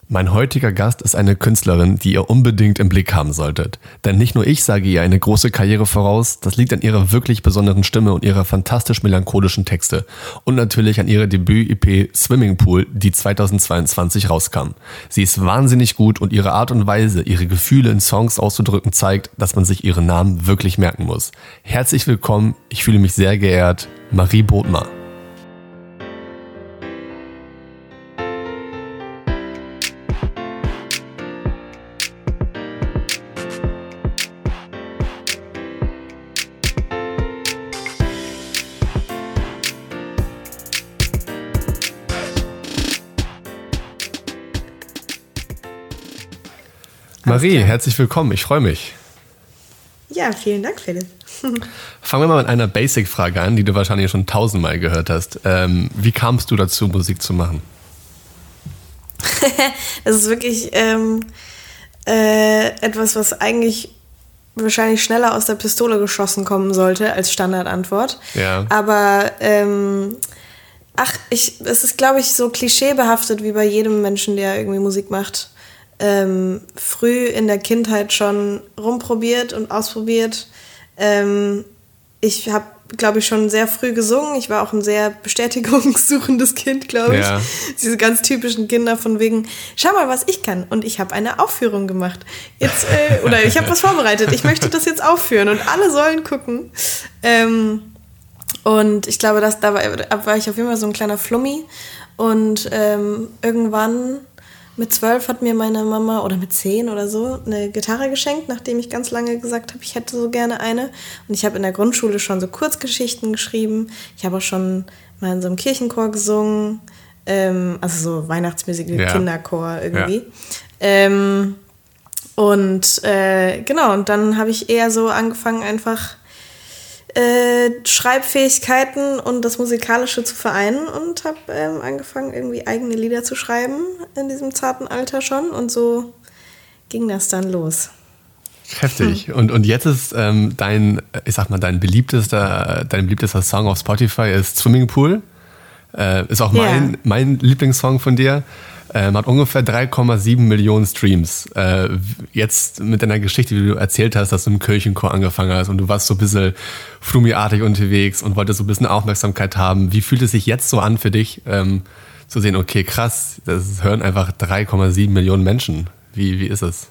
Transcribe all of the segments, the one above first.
Mein heutiger Gast ist eine Künstlerin, die ihr unbedingt im Blick haben solltet. Denn nicht nur ich sage ihr eine große Karriere voraus, das liegt an ihrer wirklich besonderen Stimme und ihrer fantastisch melancholischen Texte. Und natürlich an ihrer Debüt-EP Swimming Pool, die 2022 rauskam. Sie ist wahnsinnig gut und ihre Art und Weise, ihre Gefühle in Songs auszudrücken, zeigt, dass man sich ihren Namen wirklich merken muss. Herzlich willkommen, ich fühle mich sehr geehrt, Marie Bodmer. Marie, herzlich willkommen, ich freue mich. Ja, vielen Dank, Philipp. Fangen wir mal mit einer Basic-Frage an, die du wahrscheinlich schon 1000-mal gehört hast. Wie kamst du dazu, Musik zu machen? Das ist wirklich etwas, was eigentlich wahrscheinlich schneller aus der Pistole geschossen kommen sollte als Standardantwort. Ja. Aber es ist, glaube ich, so klischeebehaftet wie bei jedem Menschen, der irgendwie Musik macht. Früh in der Kindheit schon rumprobiert und ausprobiert. Ich habe, glaube ich, schon sehr früh gesungen. Ich war auch ein sehr bestätigungssuchendes Kind, glaube ich. Ja. Diese ganz typischen Kinder von wegen, schau mal, was ich kann. Und ich habe eine Aufführung gemacht. Jetzt, oder ich habe was vorbereitet. Ich möchte das jetzt aufführen und alle sollen gucken. Und ich glaube, da war ich auf jeden Fall so ein kleiner Flummi. Und irgendwann mit 12 hat mir meine Mama, oder mit 10 oder so, eine Gitarre geschenkt, nachdem ich ganz lange gesagt habe, ich hätte so gerne eine. Und ich habe in der Grundschule schon so Kurzgeschichten geschrieben. Ich habe auch schon mal in so einem Kirchenchor gesungen. Also so Weihnachtsmusik, ja. Kinderchor irgendwie. Ja. Genau, und dann habe ich eher so angefangen, einfach Schreibfähigkeiten und das Musikalische zu vereinen und habe angefangen, irgendwie eigene Lieder zu schreiben in diesem zarten Alter schon, und so ging das dann los. Heftig. Und jetzt ist dein beliebtester Song auf Spotify ist Swimming Pool. Ist auch mein Lieblingssong von dir. Hat ungefähr 3,7 Millionen Streams. Jetzt mit deiner Geschichte, wie du erzählt hast, dass du im Kirchenchor angefangen hast und du warst so ein bisschen Flummi-artig unterwegs und wolltest so ein bisschen Aufmerksamkeit haben. Wie fühlt es sich jetzt so an für dich, zu sehen, okay, krass, das hören einfach 3,7 Millionen Menschen. Wie ist es?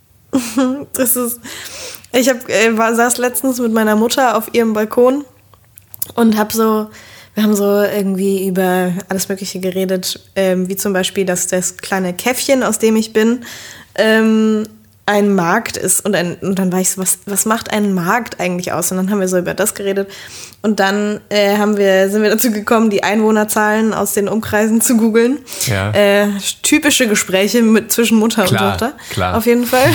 Ich saß letztens mit meiner Mutter auf ihrem Balkon und wir haben so irgendwie über alles Mögliche geredet, wie zum Beispiel, dass das kleine Käffchen, aus dem ich bin, ein Markt ist. Und dann war ich so, was macht ein Markt eigentlich aus? Und dann haben wir so über das geredet. Und dann sind wir dazu gekommen, die Einwohnerzahlen aus den Umkreisen zu googeln. Ja. Typische Gespräche zwischen Mutter und Tochter. Klar. Auf jeden Fall.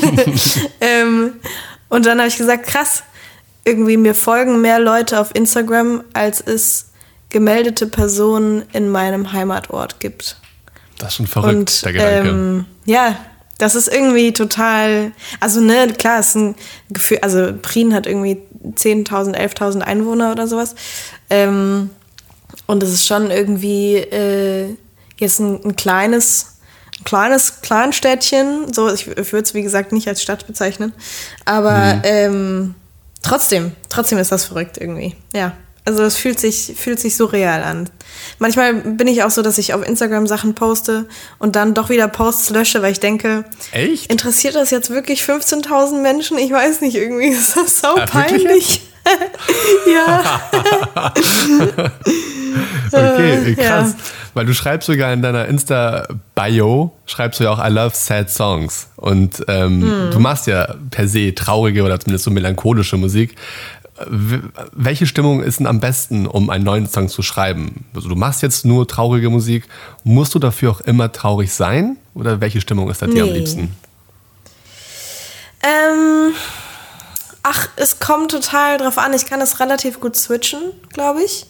Und dann habe ich gesagt, krass, irgendwie mir folgen mehr Leute auf Instagram, als es gemeldete Personen in meinem Heimatort gibt. Das ist schon verrückt, der Gedanke. Ja, das ist irgendwie total, also klar, es ist ein Gefühl, also Prien hat irgendwie 10.000, 11.000 Einwohner oder sowas. Und es ist schon irgendwie jetzt ein kleines Kleinstädtchen. So, ich würde es, wie gesagt, nicht als Stadt bezeichnen. Aber trotzdem ist das verrückt irgendwie, ja. Also es fühlt sich so real an. Manchmal bin ich auch so, dass ich auf Instagram Sachen poste und dann doch wieder Posts lösche, weil ich denke, echt? Interessiert das jetzt wirklich 15.000 Menschen? Ich weiß nicht, irgendwie ist das so peinlich. Ja. Okay, krass. Ja. Weil du schreibst sogar in deiner Insta-Bio, schreibst du ja auch I love sad songs. Und du machst ja per se traurige oder zumindest so melancholische Musik. Welche Stimmung ist denn am besten, um einen neuen Song zu schreiben? Also du machst jetzt nur traurige Musik. Musst du dafür auch immer traurig sein? Oder welche Stimmung ist da dir am liebsten? Es kommt total drauf an. Ich kann das relativ gut switchen, glaube ich.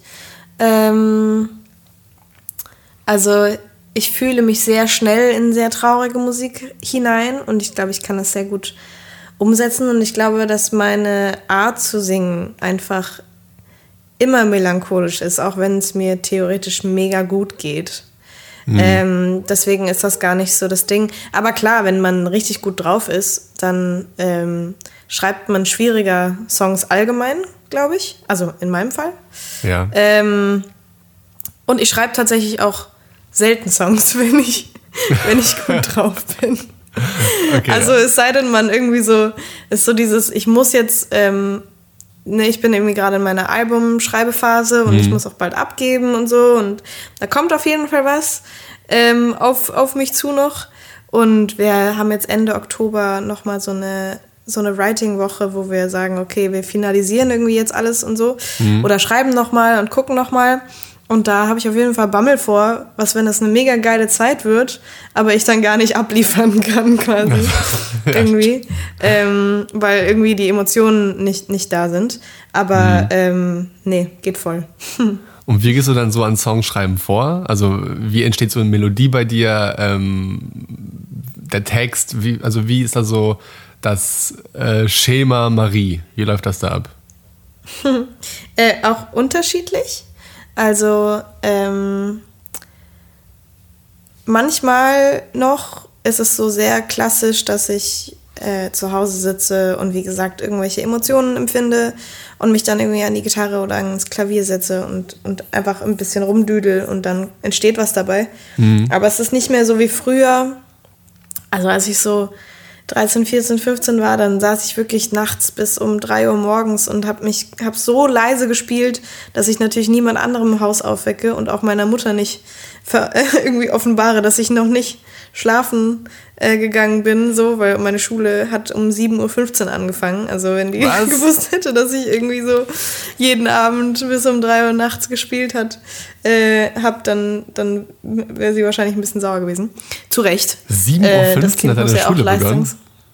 Also ich fühle mich sehr schnell in sehr traurige Musik hinein und ich glaube, ich kann das sehr gut umsetzen, und ich glaube, dass meine Art zu singen einfach immer melancholisch ist, auch wenn es mir theoretisch mega gut geht. Deswegen ist das gar nicht so das Ding. Aber klar, wenn man richtig gut drauf ist, dann schreibt man schwieriger Songs allgemein, glaube ich. Also in meinem Fall. Ja. Und ich schreibe tatsächlich auch selten Songs, wenn ich gut drauf bin. Okay, also es sei denn, man irgendwie so, ist so dieses, ich muss jetzt, ich bin irgendwie gerade in meiner Albumschreibephase und ich muss auch bald abgeben und so und da kommt auf jeden Fall was auf mich zu noch und wir haben jetzt Ende Oktober nochmal so eine Writing-Woche, wo wir sagen, okay, wir finalisieren irgendwie jetzt alles und so oder schreiben nochmal und gucken nochmal. Und da habe ich auf jeden Fall Bammel vor, was wenn das eine mega geile Zeit wird, aber ich dann gar nicht abliefern kann quasi. Irgendwie. Weil irgendwie die Emotionen nicht da sind. Aber nee, geht voll. Und wie gehst du dann so an Songschreiben vor? Also wie entsteht so eine Melodie bei dir? Der Text, wie ist da so das Schema Marie? Wie läuft das da ab? Auch unterschiedlich. Also manchmal noch ist es so sehr klassisch, dass ich zu Hause sitze und wie gesagt irgendwelche Emotionen empfinde und mich dann irgendwie an die Gitarre oder ans Klavier setze und einfach ein bisschen rumdüdel und dann entsteht was dabei. Aber es ist nicht mehr so wie früher. Also als ich so 13, 14, 15 war, dann saß ich wirklich nachts bis um 3 Uhr morgens und hab so leise gespielt, dass ich natürlich niemand anderem im Haus aufwecke und auch meiner Mutter nicht irgendwie offenbare, dass ich noch nicht schlafen gegangen bin, so, weil meine Schule hat um 7.15 Uhr angefangen. Also wenn die gewusst hätte, dass ich irgendwie so jeden Abend bis um 3 Uhr nachts gespielt dann wäre sie wahrscheinlich ein bisschen sauer gewesen. Zu Recht. 7.15 Uhr hat deine Schule begonnen?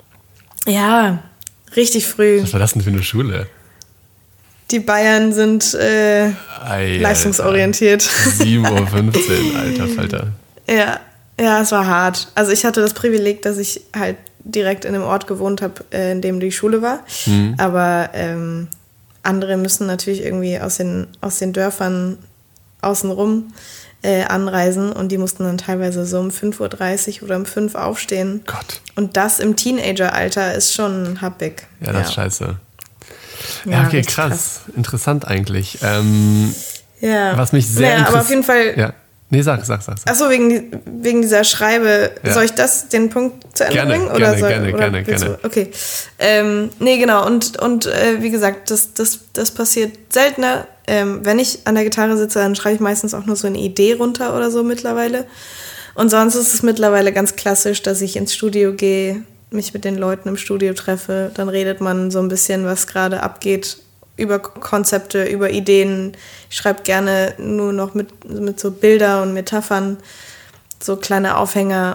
Ja, richtig früh. Was war das denn für eine Schule? Die Bayern sind leistungsorientiert. 7.15 Uhr, alter Falter. Ja, es war hart. Also ich hatte das Privileg, dass ich halt direkt in dem Ort gewohnt habe, in dem die Schule war. Aber andere müssen natürlich irgendwie aus den Dörfern außenrum anreisen und die mussten dann teilweise so um 5.30 Uhr oder um 5 Uhr aufstehen. Gott. Und das im Teenageralter ist schon happig. Ja, das ist scheiße. Ja, okay, krass. Interessant eigentlich. Was mich sehr interessiert. Aber auf jeden Fall. Ja. Nee, sag. Achso, wegen dieser Schreibe. Ja. Soll ich den Punkt zu Ende bringen? Gerne. Okay. Nee, genau. Und wie gesagt, das passiert seltener. Wenn ich an der Gitarre sitze, dann schreibe ich meistens auch nur so eine Idee runter oder so mittlerweile. Und sonst ist es mittlerweile ganz klassisch, dass ich ins Studio gehe, mich mit den Leuten im Studio treffe. Dann redet man so ein bisschen, was gerade abgeht, über Konzepte, über Ideen. Ich schreibe gerne nur noch mit so Bilder und Metaphern, so kleine Aufhänger.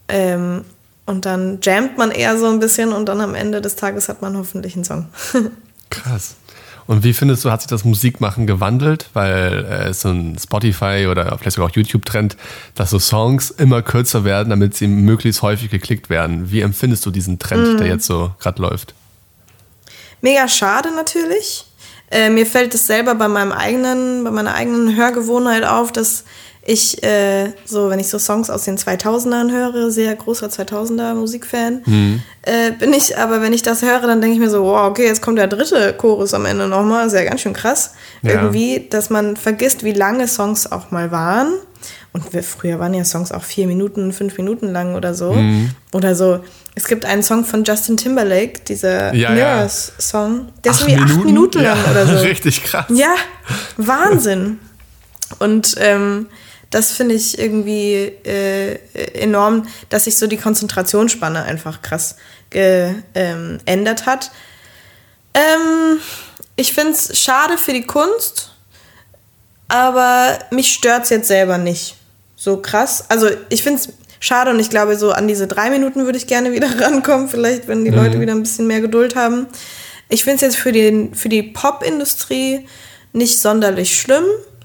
Und dann jammt man eher so ein bisschen und dann am Ende des Tages hat man hoffentlich einen Song. Krass. Und wie findest du, hat sich das Musikmachen gewandelt? Weil es so ein Spotify oder vielleicht sogar auch YouTube-Trend, dass so Songs immer kürzer werden, damit sie möglichst häufig geklickt werden. Wie empfindest du diesen Trend, der jetzt so gerade läuft? Mega schade natürlich. Mir fällt es selber bei meiner eigenen Hörgewohnheit auf, dass ich wenn ich so Songs aus den 2000ern höre, sehr großer 2000er Musikfan bin ich, aber wenn ich das höre, dann denke ich mir so, wow, okay, jetzt kommt der dritte Chorus am Ende nochmal, ist ja ganz schön krass. Ja. Irgendwie, dass man vergisst, wie lange Songs auch mal waren. Und früher waren ja Songs auch 4 Minuten, 5 Minuten lang oder so. Oder so. Es gibt einen Song von Justin Timberlake, dieser Mirrors-Song. Der ist irgendwie 8 Minuten lang oder so. Richtig krass. Ja, Wahnsinn. Und das finde ich irgendwie enorm, dass sich so die Konzentrationsspanne einfach krass geändert hat. Ich finde es schade für die Kunst, aber mich stört es jetzt selber nicht so krass. Also ich finde es schade und ich glaube, so an diese 3 Minuten würde ich gerne wieder rankommen, vielleicht, wenn die Leute wieder ein bisschen mehr Geduld haben. Ich finde es jetzt für die Pop-Industrie nicht sonderlich schlimm.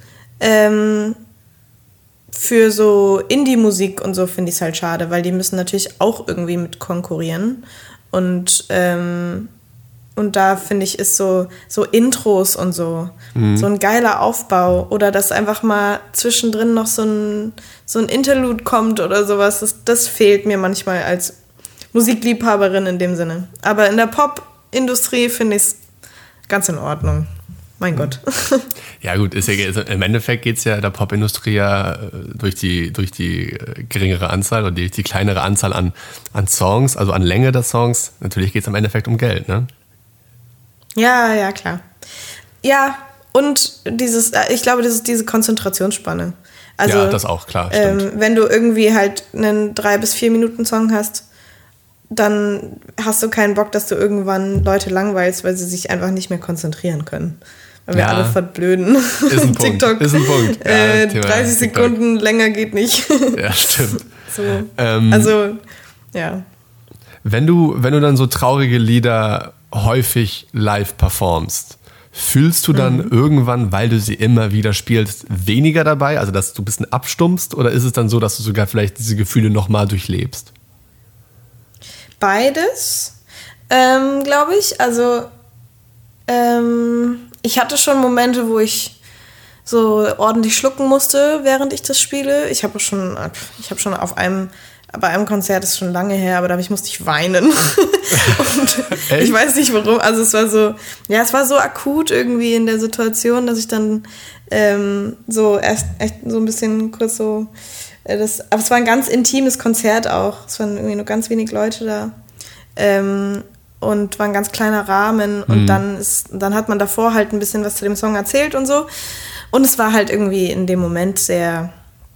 Für so Indie-Musik und so finde ich es halt schade, weil die müssen natürlich auch irgendwie mit konkurrieren. Und Und da finde ich, ist so Intros und so ein geiler Aufbau. Oder dass einfach mal zwischendrin noch so ein Interlude kommt oder sowas. Das fehlt mir manchmal als Musikliebhaberin in dem Sinne. Aber in der Pop-Industrie finde ich es ganz in Ordnung. Mein Gott. Ja gut, im Endeffekt geht es ja der Popindustrie ja durch die geringere Anzahl oder die kleinere Anzahl an Songs, also an Länge der Songs. Natürlich geht es im Endeffekt um Geld, ne? Ja, klar. Ja, und ich glaube, das ist diese Konzentrationsspanne. Also, ja, das auch, klar, stimmt. Wenn du irgendwie halt einen 3 bis 4 Minuten Song hast, dann hast du keinen Bock, dass du irgendwann Leute langweilst, weil sie sich einfach nicht mehr konzentrieren können. Weil wir alle verblöden. Ist ein Punkt. Ist ein Punkt. Ja, 30 Sekunden länger geht nicht. Ja, stimmt. So. Also, ja. Wenn du dann so traurige Lieder häufig live performst, fühlst du dann irgendwann, weil du sie immer wieder spielst, weniger dabei? Also, dass du ein bisschen abstumpfst? Oder ist es dann so, dass du sogar vielleicht diese Gefühle nochmal durchlebst? Beides, glaube ich. Also, ich hatte schon Momente, wo ich so ordentlich schlucken musste, während ich das spiele. Ich habe schon bei einem Konzert, das ist schon lange her, aber musste ich weinen. Und ich weiß nicht warum. Also es war so akut irgendwie in der Situation, dass ich dann so erst echt so ein bisschen kurz so aber es war ein ganz intimes Konzert auch. Es waren irgendwie nur ganz wenig Leute da. Und war ein ganz kleiner Rahmen. Und dann hat man davor halt ein bisschen was zu dem Song erzählt und so. Und es war halt irgendwie in dem Moment sehr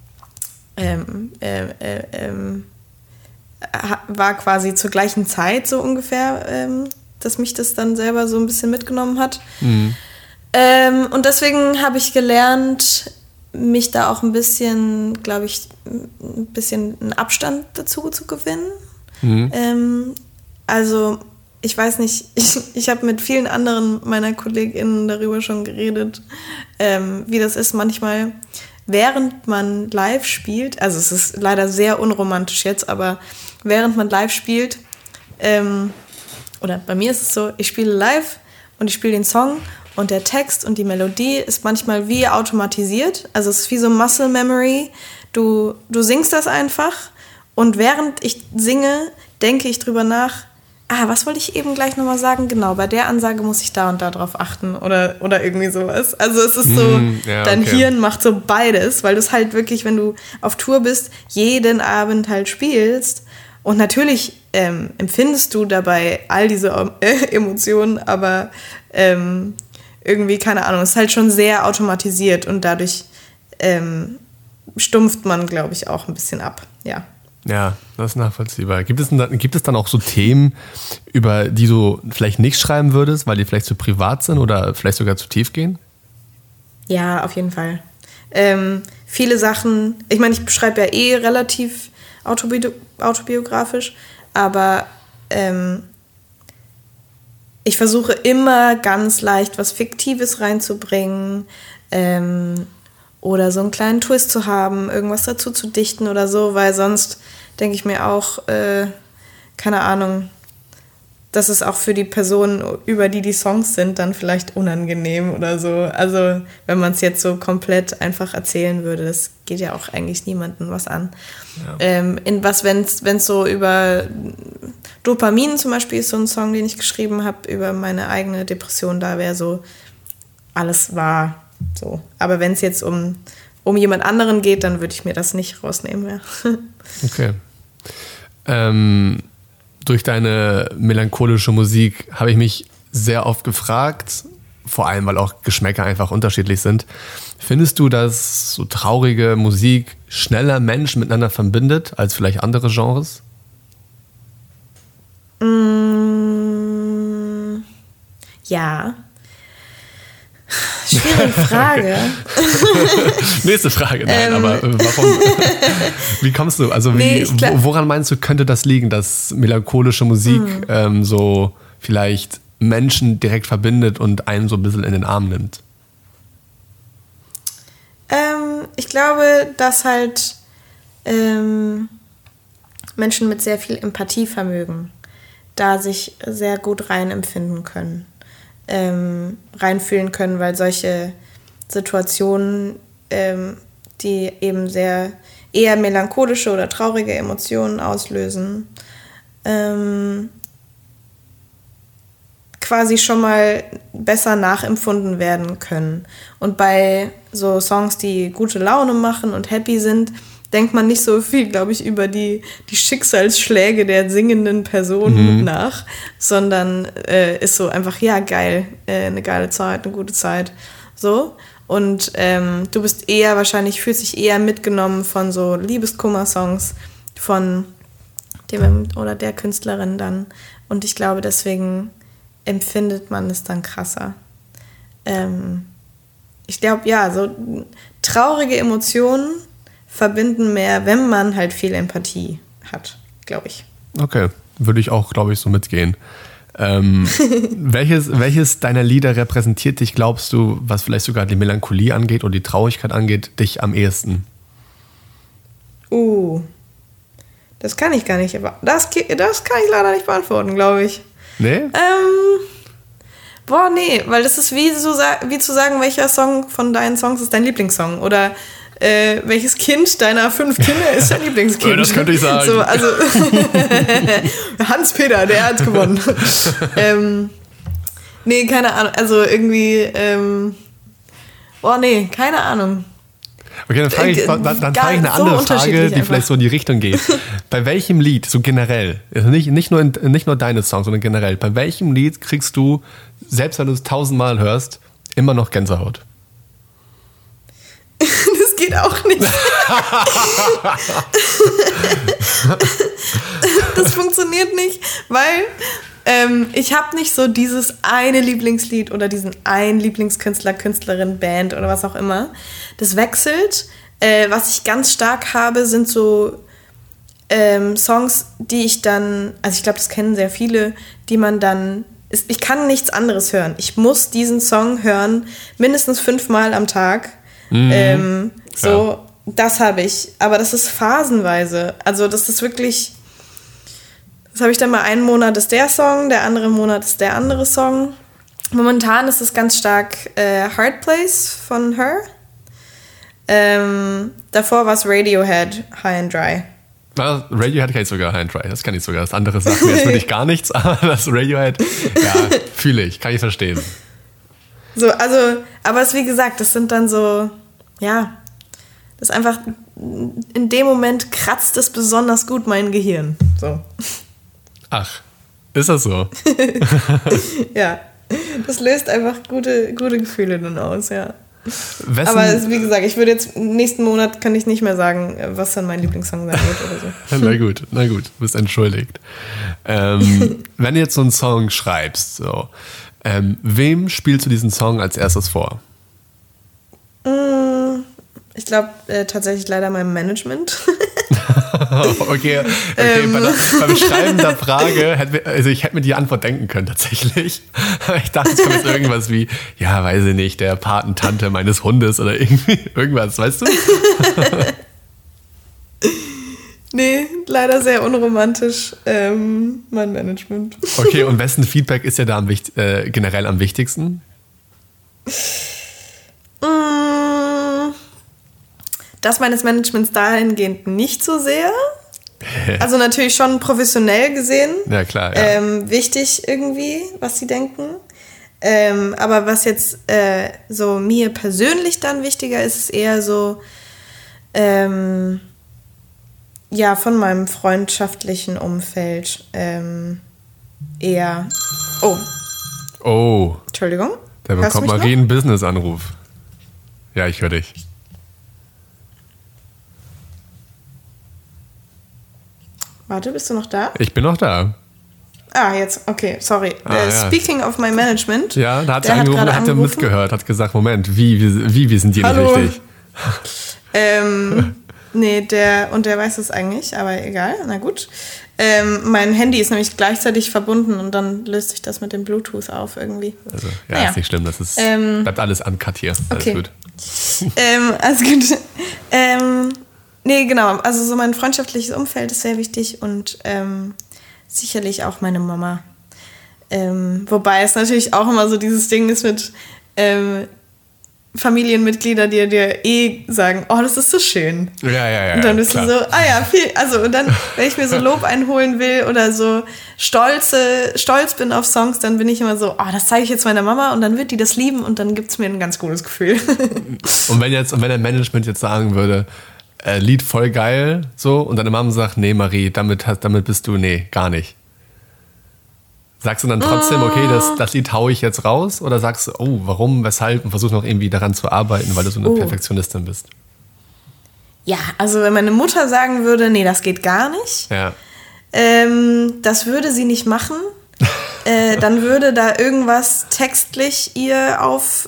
war quasi zur gleichen Zeit so ungefähr, dass mich das dann selber so ein bisschen mitgenommen hat. Und deswegen habe ich gelernt, mich da auch ein bisschen, glaube ich, ein bisschen einen Abstand dazu zu gewinnen. Also ich weiß nicht, ich habe mit vielen anderen meiner KollegInnen darüber schon geredet, wie das ist manchmal, während man live spielt, also es ist leider sehr unromantisch jetzt, aber während man live spielt, oder bei mir ist es so, ich spiele live und ich spiele den Song und der Text und die Melodie ist manchmal wie automatisiert, also es ist wie so Muscle Memory, du singst das einfach und während ich singe, denke ich drüber nach, was wollte ich eben gleich nochmal sagen? Genau, bei der Ansage muss ich da und da drauf achten oder irgendwie sowas. Also es ist so, dein Hirn macht so beides, weil du es halt wirklich, wenn du auf Tour bist, jeden Abend halt spielst. Und natürlich empfindest du dabei all diese Emotionen, aber irgendwie, keine Ahnung, es ist halt schon sehr automatisiert und dadurch stumpft man, glaube ich, auch ein bisschen ab, ja. Ja, das ist nachvollziehbar. Gibt es dann auch so Themen, über die du vielleicht nicht schreiben würdest, weil die vielleicht zu privat sind oder vielleicht sogar zu tief gehen? Ja, auf jeden Fall. Viele Sachen, ich meine, ich beschreibe ja relativ autobiografisch, aber ich versuche immer ganz leicht was Fiktives reinzubringen, oder so einen kleinen Twist zu haben, irgendwas dazu zu dichten oder so, weil sonst denke ich mir auch, keine Ahnung, das ist auch für die Person, über die Songs sind, dann vielleicht unangenehm oder so. Also wenn man es jetzt so komplett einfach erzählen würde, das geht ja auch eigentlich niemandem was an. Ja. Wenn es so über Dopamin zum Beispiel ist so ein Song, den ich geschrieben habe, über meine eigene Depression, da wäre so, alles wahr. So. Aber wenn es jetzt um jemand anderen geht, dann würde ich mir das nicht rausnehmen. Ja. Okay. Durch deine melancholische Musik habe ich mich sehr oft gefragt, vor allem, weil auch Geschmäcker einfach unterschiedlich sind. Findest du, dass so traurige Musik schneller Menschen miteinander verbindet als vielleicht andere Genres? Ja. Schwierige Frage. Nächste Frage, nein, aber warum? Wie kommst du? Also woran meinst du, könnte das liegen, dass melancholische Musik so vielleicht Menschen direkt verbindet und einen so ein bisschen in den Arm nimmt? Ich glaube, dass Menschen mit sehr viel Empathievermögen da sich sehr gut reinempfinden können, reinfühlen können, weil solche Situationen, die eben eher melancholische oder traurige Emotionen auslösen, quasi schon mal besser nachempfunden werden können. Und bei so Songs, die gute Laune machen und happy sind, denkt man nicht so viel, glaube ich, über die Schicksalsschläge der singenden Person nach, sondern ist so einfach, ja, geil, eine geile Zeit, eine gute Zeit, so. Und du bist fühlst dich eher mitgenommen von so Liebeskummer-Songs von dem oder der Künstlerin dann. Und ich glaube, deswegen empfindet man es dann krasser. Ich glaube, ja, so traurige Emotionen verbinden mehr, wenn man halt viel Empathie hat, glaube ich. Okay, würde ich auch, glaube ich, so mitgehen. Welches deiner Lieder repräsentiert dich, glaubst du, was vielleicht sogar die Melancholie angeht oder die Traurigkeit angeht, dich am ehesten? Das kann ich gar nicht. Das kann ich leider nicht beantworten, glaube ich. Nee? Nee, weil das ist wie zu sagen, welcher Song von deinen Songs ist dein Lieblingssong oder welches Kind deiner 5 Kinder ist dein Lieblingskind. Das könnte ich sagen. So, also Hans-Peter, der hat gewonnen. Nee, keine Ahnung. Also irgendwie, keine Ahnung. Okay, dann frage ich eine andere Frage, die vielleicht so in die Richtung geht. Bei welchem Lied, so generell, also nicht nur deine Songs, sondern generell, bei welchem Lied kriegst du, selbst wenn du es 1000-mal hörst, immer noch Gänsehaut? Das geht auch nicht. Das funktioniert nicht, weil ich habe nicht so dieses eine Lieblingslied oder diesen einen Lieblingskünstler, Künstlerin, Band oder was auch immer. Das wechselt. Was ich ganz stark habe, sind so Songs, die ich dann, also ich glaube, das kennen sehr viele, die man dann, ich kann nichts anderes hören. Ich muss diesen Song hören, mindestens 5-mal am Tag. Das habe ich. Aber das ist phasenweise. Also das ist wirklich, das habe ich dann mal einen Monat ist der Song, der andere Monat ist der andere Song. Momentan ist es ganz stark Hard Place von Her. Davor war es Radiohead, High and Dry. Radiohead kann ich sogar, High and Dry, das kann ich sogar. Das andere sagt mir jetzt wirklich gar nichts, aber das Radiohead, ja, fühle ich, kann ich verstehen. So, also, aber es, wie gesagt, das sind dann so, ja, das ist einfach, in dem Moment kratzt es besonders gut mein Gehirn. So. Ach, ist das so? Ja, das löst einfach gute Gefühle dann aus, ja. Aber wie gesagt, ich würde jetzt, nächsten Monat kann ich nicht mehr sagen, was dann mein Lieblingssong sein wird oder so. Na gut, du bist entschuldigt. Wenn du jetzt so einen Song schreibst, so, wem spielst du diesen Song als erstes vor? Ich glaube tatsächlich leider meinem Management. Okay. Beim Schreiben der Frage, ich hätte mir die Antwort denken können tatsächlich. Ich dachte, es kommt jetzt irgendwas wie, ja, weiß ich nicht, der Patentante meines Hundes oder irgendwas, weißt du? Nee, leider sehr unromantisch, mein Management. Okay, und wessen Feedback ist ja da generell am wichtigsten? Das meines Managements dahingehend nicht so sehr. Also natürlich schon professionell gesehen. Ja, klar. Ja. Wichtig irgendwie, was sie denken. Aber was jetzt so mir persönlich dann wichtiger ist, ist eher so von meinem freundschaftlichen Umfeld eher. Oh. Entschuldigung. Da bekommt Marie einen Business-Anruf. Ja, ich höre dich. Warte, bist du noch da? Ich bin noch da. Jetzt, okay, sorry. Speaking of my management. Ja, da hat sie angerufen, hat er mitgehört, hat gesagt, Moment, wir sind hier nicht richtig. Nee, der weiß es eigentlich, aber egal, na gut. Mein Handy ist nämlich gleichzeitig verbunden und dann löst sich das mit dem Bluetooth auf irgendwie. Also, ist nicht schlimm, das ist, bleibt alles uncut hier. Alles gut. Alles gut. Nee, genau, also so mein freundschaftliches Umfeld ist sehr wichtig und sicherlich auch meine Mama. Wobei es natürlich auch immer so dieses Ding ist mit Familienmitglieder, die dir sagen, oh, das ist so schön. Ja. Und dann bist du so, und dann, wenn ich mir so Lob einholen will oder so stolz bin auf Songs, dann bin ich immer so, oh, das zeige ich jetzt meiner Mama und dann wird die das lieben und dann gibt es mir ein ganz gutes Gefühl. Und wenn der Management jetzt sagen würde, Lied voll geil, so, und deine Mama sagt, nee, Marie, damit bist du, nee, gar nicht. Sagst du dann trotzdem, okay, das Lied haue ich jetzt raus? Oder sagst du, oh, warum, weshalb? Und versuchst noch irgendwie daran zu arbeiten, weil du so eine Perfektionistin bist? Ja, also wenn meine Mutter sagen würde, nee, das geht gar nicht, ja. Das würde sie nicht machen. Dann würde da irgendwas textlich ihr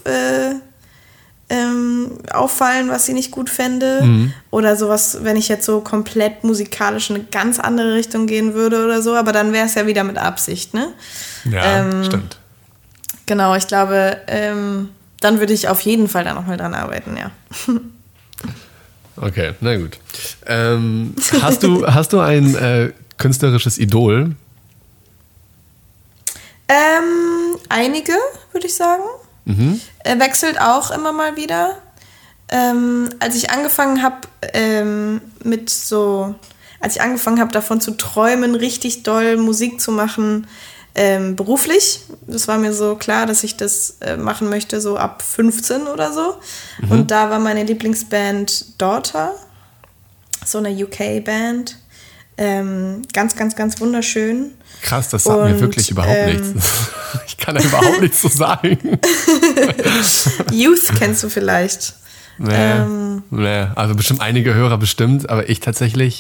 auffallen, was sie nicht gut fände. Oder sowas, wenn ich jetzt so komplett musikalisch in eine ganz andere Richtung gehen würde oder so. Aber dann wäre es ja wieder mit Absicht, ne? Ja, stimmt. Genau, ich glaube, dann würde ich auf jeden Fall da nochmal dran arbeiten, ja. Okay, na gut. Hast du ein künstlerisches Idol? Einige, würde ich sagen. Wechselt auch immer mal wieder. Als ich angefangen habe davon zu träumen, richtig doll Musik zu machen, beruflich, das war mir so klar, dass ich das machen möchte, so ab 15 oder so. Und da war meine Lieblingsband Daughter, so eine UK-Band. Ganz, ganz, ganz wunderschön. Krass, das sagt mir wirklich überhaupt nichts. Ich kann da überhaupt nichts zu sagen. Youth kennst du vielleicht. Nee, also bestimmt einige Hörer bestimmt, aber ich tatsächlich,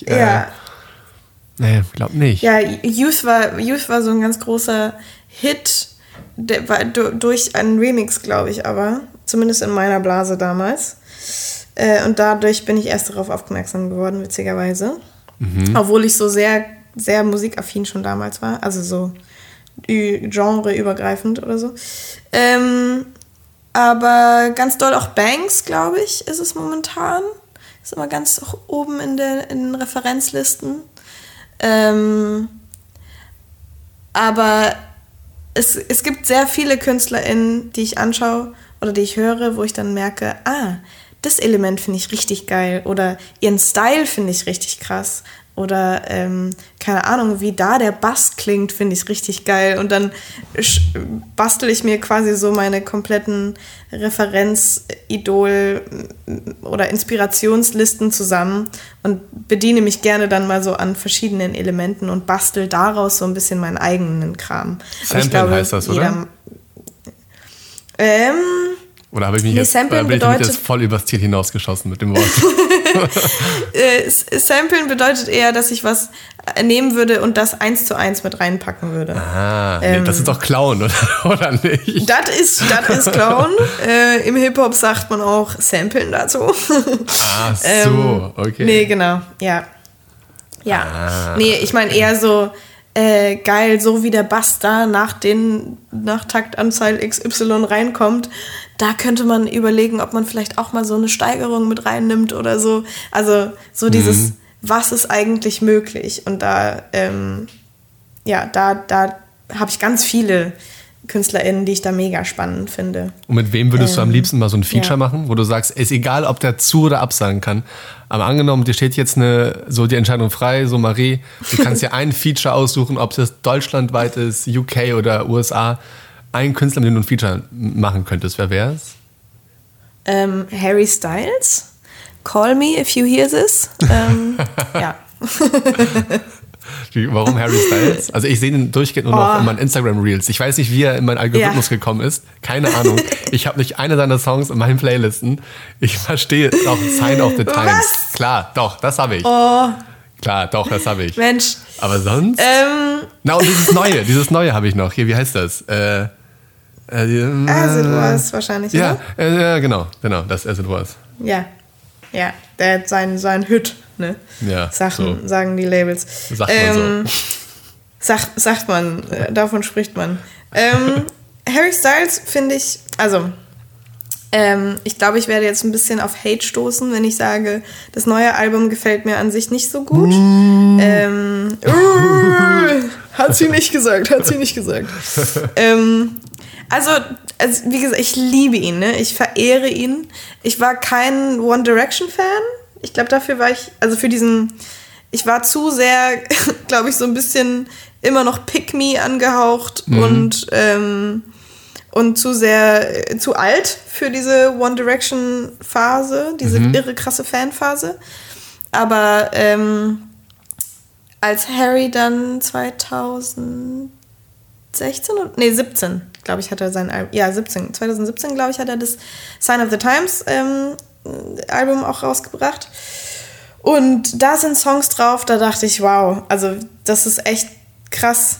glaub nicht. Ja, Youth war so ein ganz großer Hit, der war durch einen Remix, glaube ich, aber zumindest in meiner Blase damals. Und dadurch bin ich erst darauf aufmerksam geworden, witzigerweise. Obwohl ich so sehr, sehr musikaffin schon damals war, also so genreübergreifend oder so. Aber ganz doll auch Banks, glaube ich, ist es momentan. Ist immer ganz oben in den Referenzlisten. Aber es gibt sehr viele KünstlerInnen, die ich anschaue oder die ich höre, wo ich dann merke, das Element finde ich richtig geil oder ihren Style finde ich richtig krass oder keine Ahnung, wie da der Bass klingt, finde ich richtig geil und dann bastel ich mir quasi so meine kompletten Referenz-Idol- oder Inspirationslisten zusammen und bediene mich gerne dann mal so an verschiedenen Elementen und bastel daraus so ein bisschen meinen eigenen Kram. Samplen heißt das, oder? Oder habe ich mich jetzt voll übers Ziel hinausgeschossen mit dem Wort? Samplen bedeutet eher, dass ich was nehmen würde und das 1:1 mit reinpacken würde. Nee, das ist doch Klauen, oder nicht? Das ist Klauen. Im Hip-Hop sagt man auch Samplen dazu. Okay. Nee, genau, ja. Nee, ich meine eher so geil, so wie der Bass da nach Taktanzahl XY reinkommt, da könnte man überlegen, ob man vielleicht auch mal so eine Steigerung mit reinnimmt oder so. Also so dieses, was ist eigentlich möglich? Und da habe ich ganz viele KünstlerInnen, die ich da mega spannend finde. Und mit wem würdest du am liebsten mal so ein Feature machen, wo du sagst, ist egal, ob der zu- oder absagen kann. Aber angenommen, dir steht jetzt die Entscheidung frei, so Marie, du kannst dir ein Feature aussuchen, ob es deutschlandweit ist, UK oder USA. Ein Künstler, mit dem du ein Feature machen könntest, wer wäre es? Harry Styles. Call me if you hear this. Ja. Warum Harry Styles? Also ich sehe ihn durchgehend nur noch in meinen Instagram-Reels. Ich weiß nicht, wie er in meinen Algorithmus gekommen ist. Keine Ahnung. Ich habe nicht eine seiner Songs in meinen Playlisten. Ich verstehe auch Sign of the Times. Was? Klar, doch, das habe ich. Klar, doch, das habe ich. Mensch. Aber sonst? Und dieses Neue habe ich noch. Hier, wie heißt das? As It Was wahrscheinlich, ja, oder? Genau, das As It Was. Ja, der hat sein Hit, ne? Ja, sagen die Labels. Sagt man so. Sagt man, davon spricht man. Harry Styles finde ich, also ich glaube, ich werde jetzt ein bisschen auf Hate stoßen, wenn ich sage, das neue Album gefällt mir an sich nicht so gut. Hat sie nicht gesagt. Also, wie gesagt, ich liebe ihn, ne? Ich verehre ihn. Ich war kein One Direction-Fan. Ich glaube, dafür war ich, also für diesen, ich war zu sehr, glaube ich, so ein bisschen immer noch Pick-Me angehaucht und zu sehr, zu alt für diese One Direction-Phase, diese irre krasse Fan-Phase. Aber als Harry dann 2017, glaube ich, hat er sein Album, 2017, glaube ich, hat er das Sign of the Times Album auch rausgebracht. Und da sind Songs drauf, da dachte ich, wow, also das ist echt krass,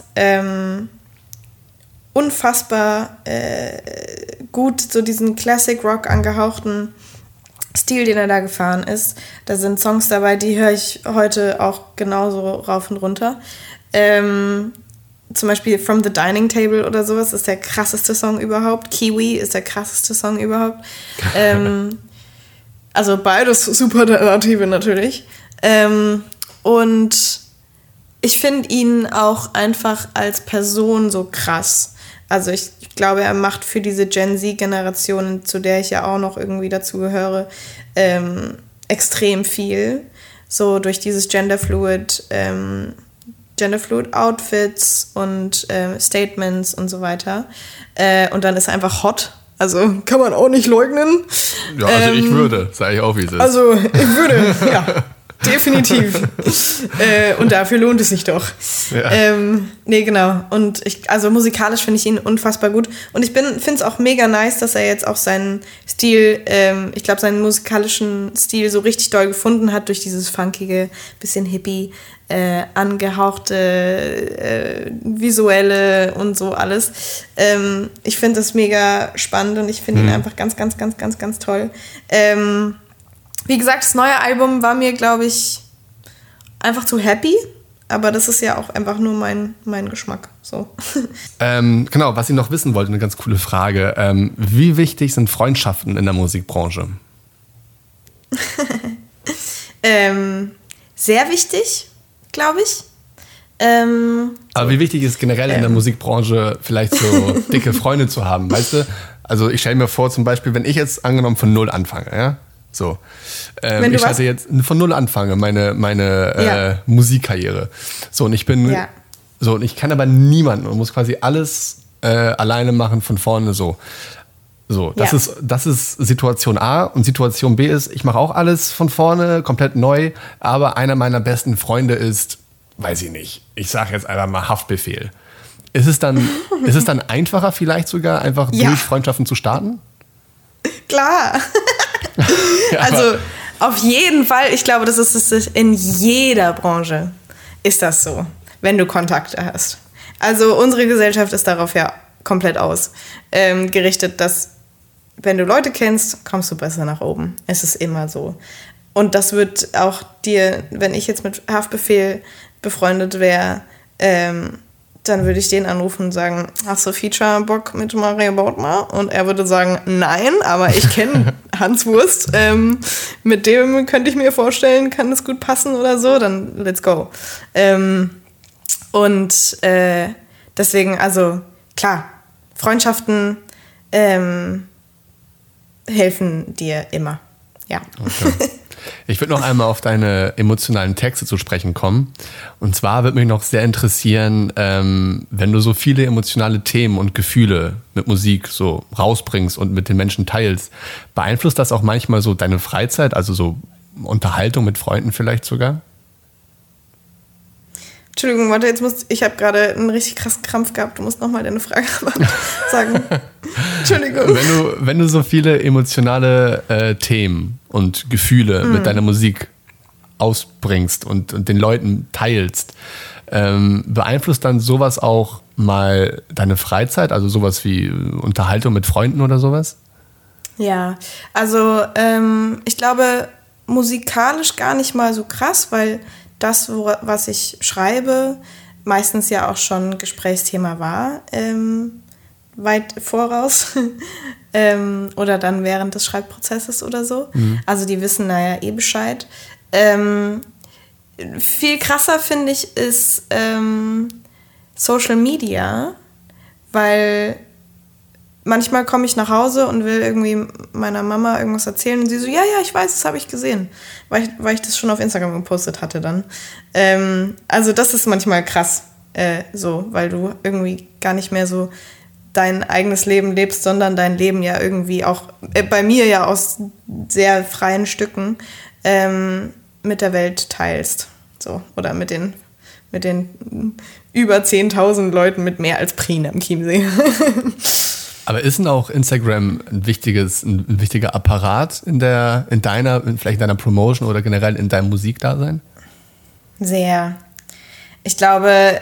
unfassbar gut, so diesen Classic Rock angehauchten Stil, den er da gefahren ist. Da sind Songs dabei, die höre ich heute auch genauso rauf und runter. Zum Beispiel From the Dining Table oder sowas ist der krasseste Song überhaupt. Kiwi ist der krasseste Song überhaupt. Also beides Superlative natürlich. Und ich finde ihn auch einfach als Person so krass. Also ich glaube, er macht für diese Gen Z-Generation, zu der ich ja auch noch irgendwie dazugehöre, extrem viel. So durch dieses Genderfluid Outfits und Statements und so weiter. Und dann ist er einfach hot. Also kann man auch nicht leugnen. Ja, also ich würde, sage ich auch, wie es ist. Also ich würde, ja, definitiv. Und dafür lohnt es sich doch. Ja. Nee, genau. Und also musikalisch finde ich ihn unfassbar gut. Und ich finde es auch mega nice, dass er jetzt auch seinen Stil, ich glaube, seinen musikalischen Stil so richtig doll gefunden hat durch dieses funkige, bisschen hippie, angehauchte, visuelle und so alles. Ich finde das mega spannend und ich finde ihn einfach ganz, ganz, ganz, ganz, ganz toll. Wie gesagt, das neue Album war mir, glaube ich, einfach zu happy. Aber das ist ja auch einfach nur mein Geschmack. So. Genau, was ich noch wissen wollte, eine ganz coole Frage. Wie wichtig sind Freundschaften in der Musikbranche? Sehr wichtig, glaube ich. Aber wie wichtig ist generell in der Musikbranche vielleicht so dicke Freunde zu haben, weißt du? Also ich stelle mir vor, zum Beispiel, wenn ich jetzt angenommen von 0 anfange, ja? So. Ich hatte jetzt von 0 anfange, meine Musikkarriere. So, und ich bin so, und ich kann aber niemanden und muss quasi alles alleine machen von vorne so. So, das ist Situation A und Situation B ist, ich mache auch alles von vorne, komplett neu, aber einer meiner besten Freunde ist, weiß ich nicht, ich sage jetzt einfach mal Haftbefehl. Ist es dann einfacher vielleicht sogar, einfach durch Freundschaften zu starten? Klar. Ja, also auf jeden Fall, ich glaube, das ist in jeder Branche ist das so, wenn du Kontakte hast. Also unsere Gesellschaft ist darauf ja komplett ausgerichtet, dass wenn du Leute kennst, kommst du besser nach oben. Es ist immer so. Und das wird auch dir, wenn ich jetzt mit Haftbefehl befreundet wäre, dann würde ich den anrufen und sagen, hast du Feature-Bock mit Mario Bautma? Und er würde sagen, nein, aber ich kenne Hans Wurst. Mit dem könnte ich mir vorstellen, kann das gut passen oder so, dann let's go. Deswegen, also klar, Freundschaften helfen dir immer. Ja. Okay. Ich würde noch einmal auf deine emotionalen Texte zu sprechen kommen. Und zwar würde mich noch sehr interessieren, wenn du so viele emotionale Themen und Gefühle mit Musik so rausbringst und mit den Menschen teilst, beeinflusst das auch manchmal so deine Freizeit, also so Unterhaltung mit Freunden vielleicht sogar? Entschuldigung, warte, ich habe gerade einen richtig krassen Krampf gehabt. Du musst nochmal deine Frage sagen. Entschuldigung. Wenn du so viele emotionale Themen und Gefühle mit deiner Musik ausbringst und den Leuten teilst, beeinflusst dann sowas auch mal deine Freizeit? Also sowas wie Unterhaltung mit Freunden oder sowas? Ja, also ich glaube musikalisch gar nicht mal so krass, weil das, was ich schreibe, meistens ja auch schon Gesprächsthema war, weit voraus oder dann während des Schreibprozesses oder so. Also die wissen Bescheid. Viel krasser, finde ich, ist Social Media, weil manchmal komme ich nach Hause und will irgendwie meiner Mama irgendwas erzählen und sie so, ja, ich weiß, das habe ich gesehen, weil ich das schon auf Instagram gepostet hatte dann. Also das ist manchmal krass, so, weil du irgendwie gar nicht mehr so dein eigenes Leben lebst, sondern dein Leben ja irgendwie auch, bei mir ja aus sehr freien Stücken mit der Welt teilst. So, oder mit den über 10.000 Leuten mit mehr als Prien am Chiemsee. Aber ist denn auch Instagram ein wichtiger Apparat vielleicht in deiner Promotion oder generell in deinem Musikdasein? Sehr. Ich glaube,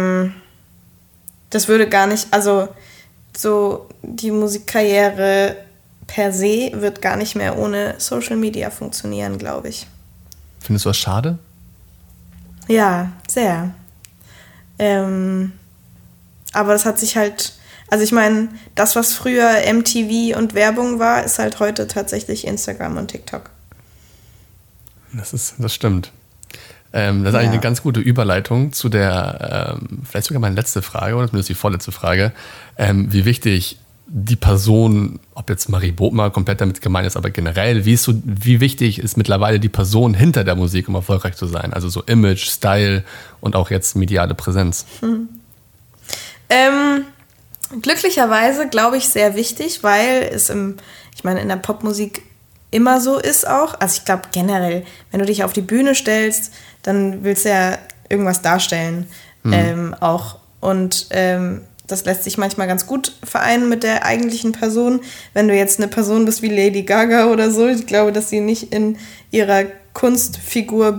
das würde gar nicht, also so die Musikkarriere per se wird gar nicht mehr ohne Social Media funktionieren, glaube ich. Findest du das schade? Ja, sehr. Aber das hat sich halt, also ich meine, das, was früher MTV und Werbung war, ist halt heute tatsächlich Instagram und TikTok. Das stimmt. Das ist eigentlich eine ganz gute Überleitung zu der, vielleicht sogar meine letzte Frage, oder zumindest die vorletzte Frage, wie wichtig die Person, ob jetzt Marie Bodmer komplett damit gemeint ist, aber generell, wie wichtig ist mittlerweile die Person hinter der Musik, um erfolgreich zu sein? Also so Image, Style und auch jetzt mediale Präsenz. Glücklicherweise glaube ich sehr wichtig, weil es in der Popmusik immer so ist auch. Also ich glaube generell, wenn du dich auf die Bühne stellst, dann willst du ja irgendwas darstellen auch. Und das lässt sich manchmal ganz gut vereinen mit der eigentlichen Person. Wenn du jetzt eine Person bist wie Lady Gaga oder so, ich glaube, dass sie nicht in ihrer Kunstfigur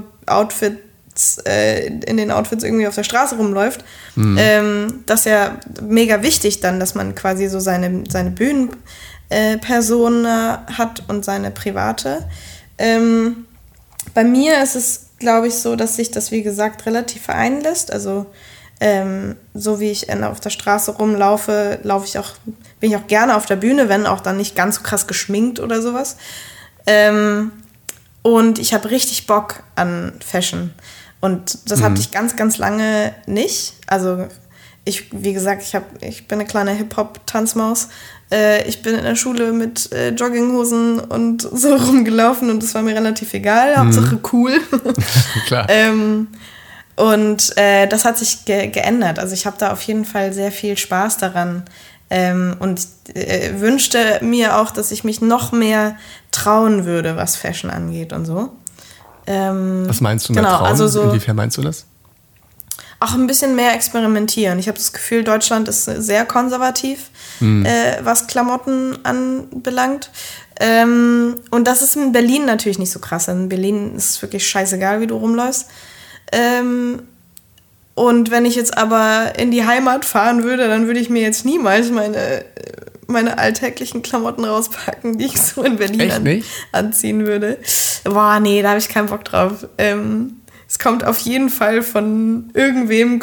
in den Outfits irgendwie auf der Straße rumläuft. Das ist ja mega wichtig dann, dass man quasi so seine Bühnenperson hat und seine private. Bei mir ist es, glaube ich, so, dass sich das, wie gesagt, relativ vereinen lässt. Also so wie ich auf der Straße rumlaufe, bin ich auch gerne auf der Bühne, wenn auch dann nicht ganz so krass geschminkt oder sowas. Und ich habe richtig Bock an Fashion. Und das hatte ich ganz, ganz lange nicht. Also wie gesagt, ich bin eine kleine Hip-Hop-Tanzmaus. Ich bin in der Schule mit Jogginghosen und so rumgelaufen und das war mir relativ egal. Hauptsache cool. Klar. Und das hat sich geändert. Also ich habe da auf jeden Fall sehr viel Spaß daran und wünschte mir auch, dass ich mich noch mehr trauen würde, was Fashion angeht und so. Was meinst du mit trauen? Also so, inwiefern meinst du das? Auch ein bisschen mehr experimentieren. Ich habe das Gefühl, Deutschland ist sehr konservativ, was Klamotten anbelangt. Und das ist in Berlin natürlich nicht so krass. In Berlin ist es wirklich scheißegal, wie du rumläufst. Und wenn ich jetzt aber in die Heimat fahren würde, dann würde ich mir jetzt niemals meine alltäglichen Klamotten rauspacken, die ich so in Berlin anziehen würde. Boah, nee, da habe ich keinen Bock drauf. Es kommt auf jeden Fall von irgendwem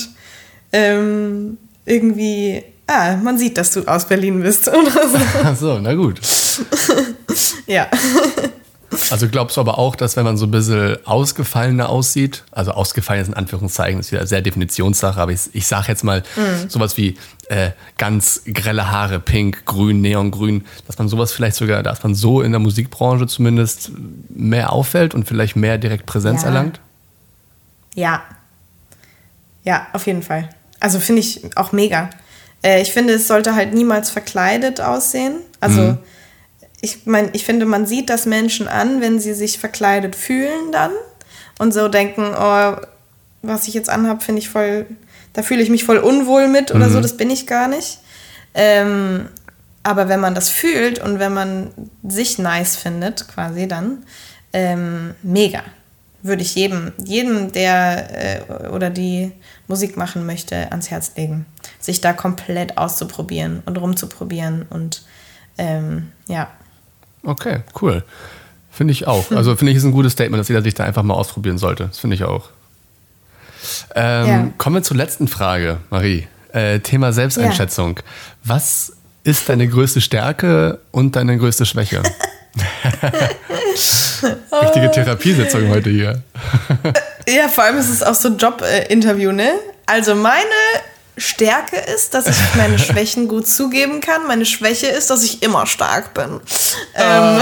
irgendwie, man sieht, dass du aus Berlin bist oder so. Ach so, na gut. Ja. Also glaubst du aber auch, dass wenn man so ein bisschen ausgefallener aussieht, also ausgefallen ist in Anführungszeichen, ist wieder sehr Definitionssache, aber ich sage jetzt mal sowas wie ganz grelle Haare, pink, grün, neongrün, dass man sowas vielleicht sogar, dass man so in der Musikbranche zumindest mehr auffällt und vielleicht mehr direkt Präsenz erlangt? Ja, auf jeden Fall. Also finde ich auch mega. Ich finde, es sollte halt niemals verkleidet aussehen. Also ich finde, man sieht das Menschen an, wenn sie sich verkleidet fühlen dann und so denken, oh, was ich jetzt anhab, finde ich voll, da fühle ich mich voll unwohl mit oder so, das bin ich gar nicht. Aber wenn man das fühlt und wenn man sich nice findet, quasi dann, mega. Würde ich jedem, der oder die Musik machen möchte, ans Herz legen. Sich da komplett auszuprobieren und rumzuprobieren und ja. Okay, cool. Finde ich auch. Also finde ich, ist ein gutes Statement, dass jeder sich da einfach mal ausprobieren sollte. Das finde ich auch. Kommen wir zur letzten Frage, Marie. Thema Selbsteinschätzung. Was ist deine größte Stärke und deine größte Schwäche? Richtige Therapiesitzung heute hier. Ja, vor allem ist es auch so ein Jobinterview, ne? Also meine Stärke ist, dass ich meine Schwächen gut zugeben kann. Meine Schwäche ist, dass ich immer stark bin. Ja,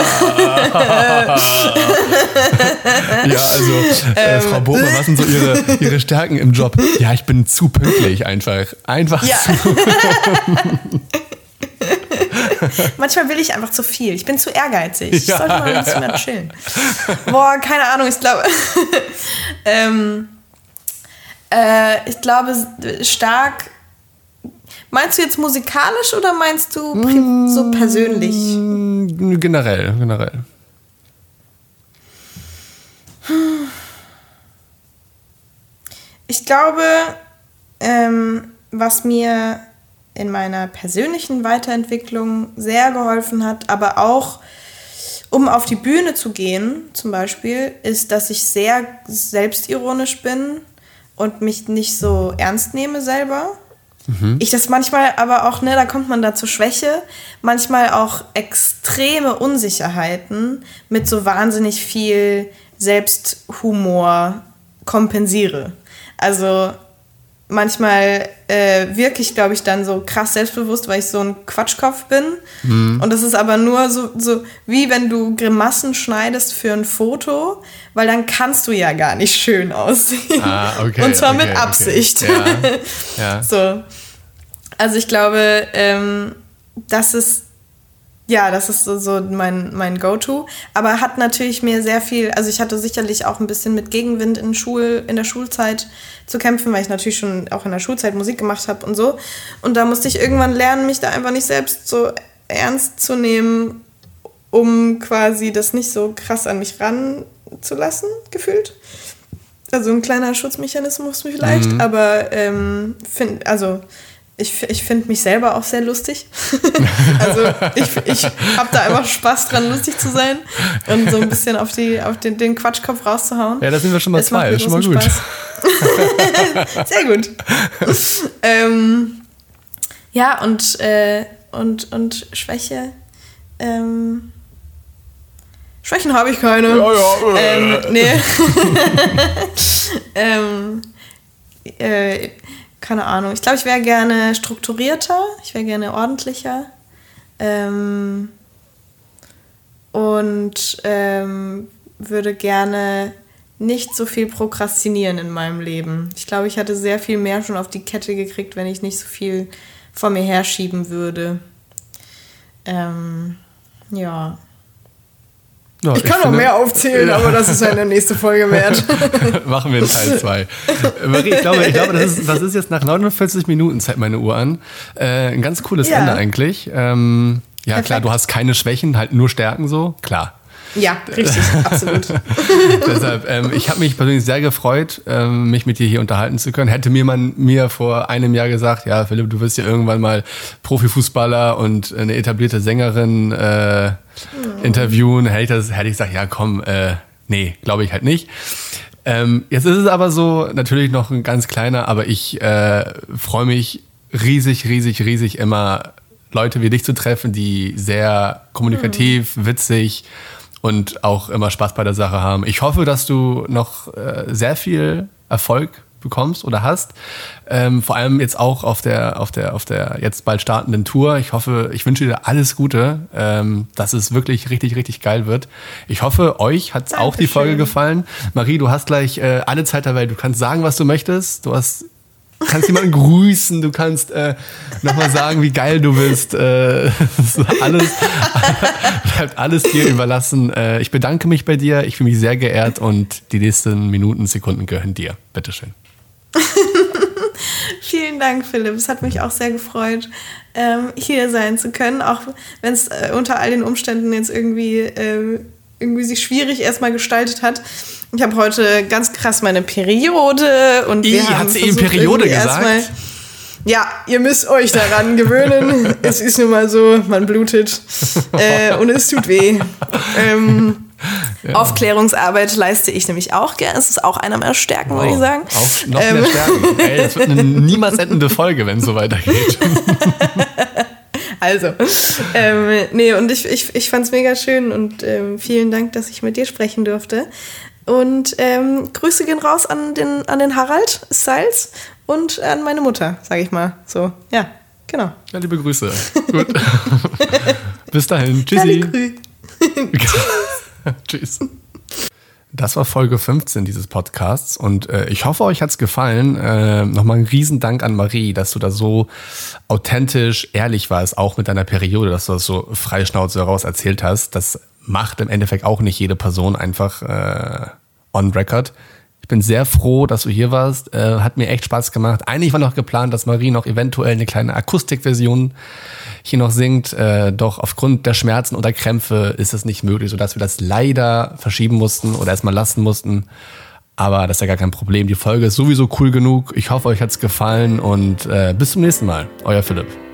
also Frau Bobmann, was sind so Ihre Stärken im Job? Ja, ich bin zu pünktlich einfach. Ja. Zu. Manchmal will ich einfach zu viel. Ich bin zu ehrgeizig. Ich sollte mal ein bisschen mehr chillen. Boah, keine Ahnung, ich glaube... ich glaube, stark. Meinst du jetzt musikalisch oder meinst du so persönlich? Generell. Ich glaube, was mir in meiner persönlichen Weiterentwicklung sehr geholfen hat, aber auch um auf die Bühne zu gehen, zum Beispiel, ist, dass ich sehr selbstironisch bin und mich nicht so ernst nehme selber. Ich das manchmal aber auch, da kommt man da zur Schwäche, manchmal auch extreme Unsicherheiten mit so wahnsinnig viel Selbsthumor kompensiere. Also manchmal wirke ich, glaube ich, dann so krass selbstbewusst, weil ich so ein Quatschkopf bin. Und das ist aber nur so wie wenn du Grimassen schneidest für ein Foto, weil dann kannst du ja gar nicht schön aussehen. Okay, und zwar mit Absicht. Okay. Ja. So. Also ich glaube, das ist so mein Go-To. Aber hat natürlich mir sehr viel, also ich hatte sicherlich auch ein bisschen mit Gegenwind in der Schulzeit zu kämpfen, weil ich natürlich schon auch in der Schulzeit Musik gemacht habe und so. Und da musste ich irgendwann lernen, mich da einfach nicht selbst so ernst zu nehmen, um quasi das nicht so krass an mich ranzulassen, gefühlt. Also ein kleiner Schutzmechanismus vielleicht, aber ich finde mich selber auch sehr lustig. Also ich habe da einfach Spaß dran, lustig zu sein und so ein bisschen auf den Quatschkopf rauszuhauen. Ja, da sind wir schon mal zwei, das ist schon mal gut. Sehr gut. Ja, und Schwäche. Schwächen habe ich keine. Nee. Keine Ahnung. Ich glaube, ich wäre gerne strukturierter. Ich wäre gerne ordentlicher. Und würde gerne nicht so viel prokrastinieren in meinem Leben. Ich glaube, ich hatte sehr viel mehr schon auf die Kette gekriegt, wenn ich nicht so viel vor mir herschieben würde. Ja. Ja, ich kann noch mehr aufzählen, aber das ist ja eine nächste Folge wert. Machen wir in Teil 2. Marie, ich glaube, das ist jetzt nach 49 Minuten, zeigt meine Uhr an, ein ganz cooles Ende eigentlich. Ja, klar, du hast keine Schwächen, halt nur Stärken so, klar. Ja, richtig, absolut. Deshalb, ich habe mich persönlich sehr gefreut, mich mit dir hier unterhalten zu können. Hätte man mir vor einem Jahr gesagt, ja, Philipp, du wirst ja irgendwann mal Profifußballer und eine etablierte Sängerin interviewen, hätte ich gesagt, ja komm, nee, glaube ich halt nicht. Jetzt ist es aber so, natürlich noch ein ganz kleiner, aber ich freue mich riesig immer, Leute wie dich zu treffen, die sehr kommunikativ, witzig und auch immer Spaß bei der Sache haben. Ich hoffe, dass du noch sehr viel Erfolg bekommst oder hast. Vor allem jetzt auch auf der jetzt bald startenden Tour. Ich wünsche dir alles Gute, dass es wirklich richtig geil wird. Ich hoffe, euch hat auch die Folge gefallen. Marie, du hast gleich alle Zeit der Welt. Du kannst sagen, was du möchtest. Du kannst jemanden grüßen, du kannst nochmal sagen, wie geil du bist. Bleibt alles dir überlassen. Ich bedanke mich bei dir, ich fühle mich sehr geehrt und die nächsten Minuten, Sekunden gehören dir. Bitteschön. Vielen Dank, Philipp. Es hat mich auch sehr gefreut, hier sein zu können, auch wenn es unter all den Umständen jetzt irgendwie sich schwierig erstmal gestaltet hat. Ich habe heute ganz krass meine Periode und hat sie eben Periode gesagt? Ja, ihr müsst euch daran gewöhnen. Es ist nun mal so, man blutet und es tut weh. Ja. Aufklärungsarbeit leiste ich nämlich auch gerne. Es ist auch einer meiner Stärken, würde ich sagen. Auch noch mehr Stärken. Ey, das wird eine niemals endende Folge, wenn es so weitergeht. Also, und ich fand es mega schön und vielen Dank, dass ich mit dir sprechen durfte. Und Grüße gehen raus an den Harald Styles und an meine Mutter, sage ich mal. So, ja, genau. Ja, liebe Grüße. Gut. Bis dahin. Tschüssi. Tschüss. Das war Folge 15 dieses Podcasts und ich hoffe, euch hat's gefallen. Nochmal ein Riesendank an Marie, dass du da so authentisch, ehrlich warst, auch mit deiner Periode, dass du das so freischnauze heraus erzählt hast. Das macht im Endeffekt auch nicht jede Person einfach on record. Ich bin sehr froh, dass du hier warst. Hat mir echt Spaß gemacht. Eigentlich war noch geplant, dass Marie noch eventuell eine kleine Akustikversion hier noch singt. Doch aufgrund der Schmerzen oder Krämpfe ist es nicht möglich, sodass wir das leider verschieben mussten oder erstmal lassen mussten. Aber das ist ja gar kein Problem. Die Folge ist sowieso cool genug. Ich hoffe, euch hat's gefallen und bis zum nächsten Mal. Euer Philipp.